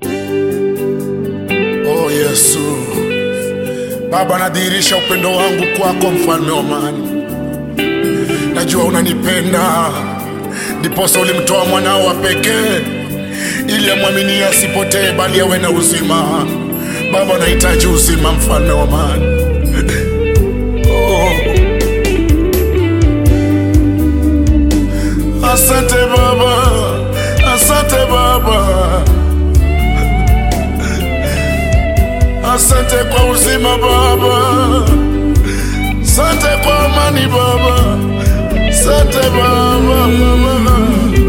Oh Yesu, Baba, nadhihirisha upendo wangu kwako, mfalme wa amani. Najua unanipenda, ndiposa ulimtoa mwanao wa pekee ili amwamini asipotee bali awe na uzima. Baba, nahitaji uzima, mfalme wa amani. Oh. Asante Baba, asante Baba, asante kwa uzima Baba, asante kwa amani Baba, asante Baba, Baba.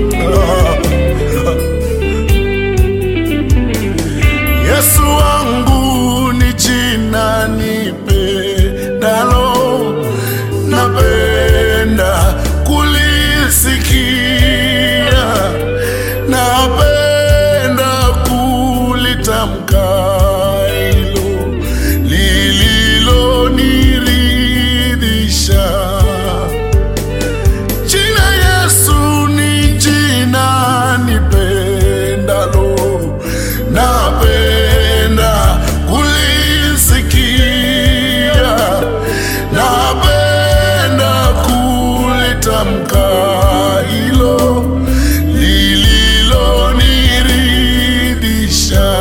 Yesu wangu ni jina nipendalo, napenda kulisikia, napenda kulitamka hilo lililoniridhisha. Jina Yesu ni jina nipendalo, napenda kulisikia, napenda kulitamka hilo lililoniridhisha.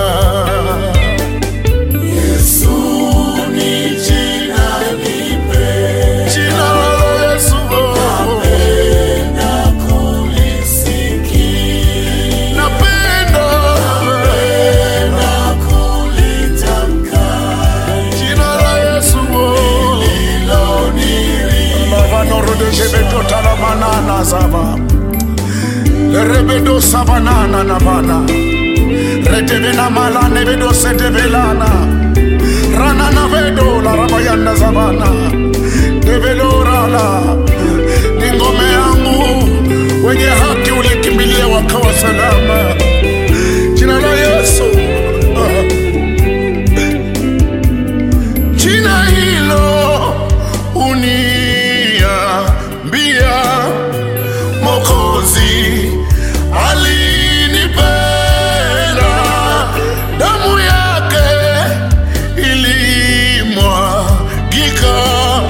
Yesu ni jina nipendalo, jina la Yesu, napenda kulisikia, napenda kulitamka jina la Yesu lililoniridhisha. Talamana zaba lerebedo sabanana nabana retevena malane vedo setevelana rana na vedo la rabayana zabana develorala. Ni ngome yangu, wenye haki ulikimbilia wakawa salama. Jina la Yesu, jina hilo uniambia Mwokozi alinipenda, damu yake ilimwagika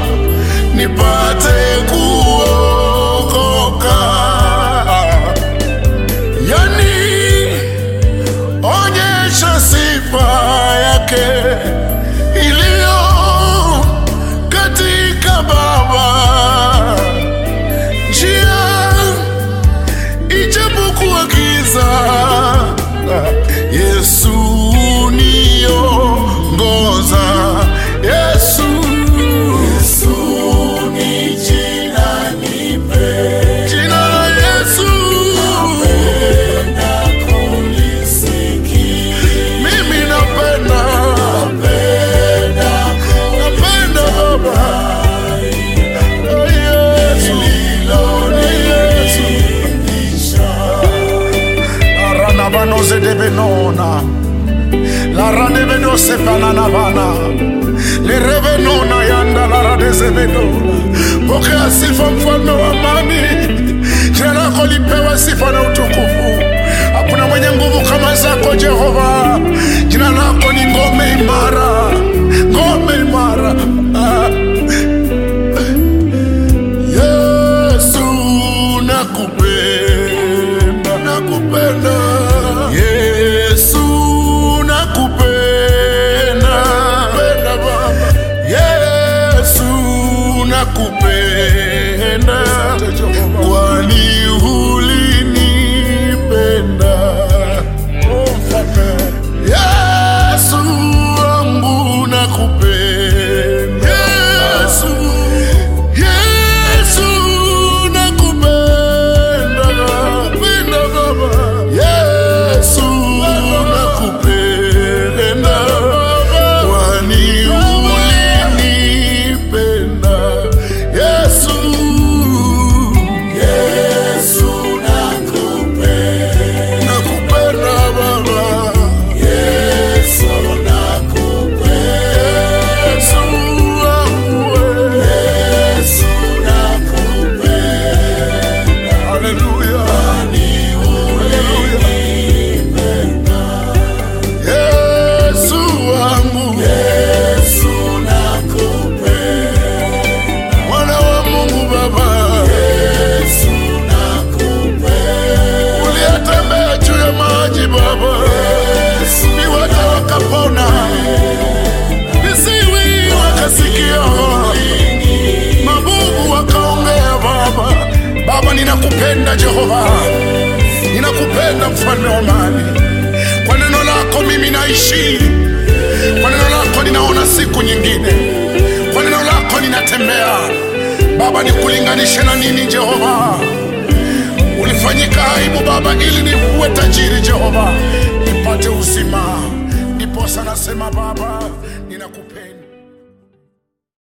nipate kuokoka. Yani onyesha sifa yake iliyo katika Baba, njia ijapokuwa giza, Yesu niongoza. Yesu, Yesu ni jina nipendalo, jina la Yesu, napenda kulisikia. Mimi napenda Baba, Vanoze de venona la rane veno sepanana vana le revenona yanda la rade zevenona. Pokea sifa, mfalme wa amani. Jina lako lipewa sifa na utukufu. Hakuna mwenye nguvu kama zako Jehova. Jina lako ni ngome imara, ngome imara. Yesu nakupenda, nakupenda. Yesu nakupenda, nakupenda Baba. Yesu nakupenda, kwani ulinipenda. Yesu wangu ninakupenda Jehova, ninakupenda mfalme wa amani. Kwa neno lako mimi naishi, kwa neno lako ninaona siku nyingine, kwa neno lako ninatembea. Baba, nikulinganishe na nini Jehova? Ulifanyika aibu Baba ili niwe tajiri Jehova, nipate uzima. Ndipo sana sema Baba, ninakupenda.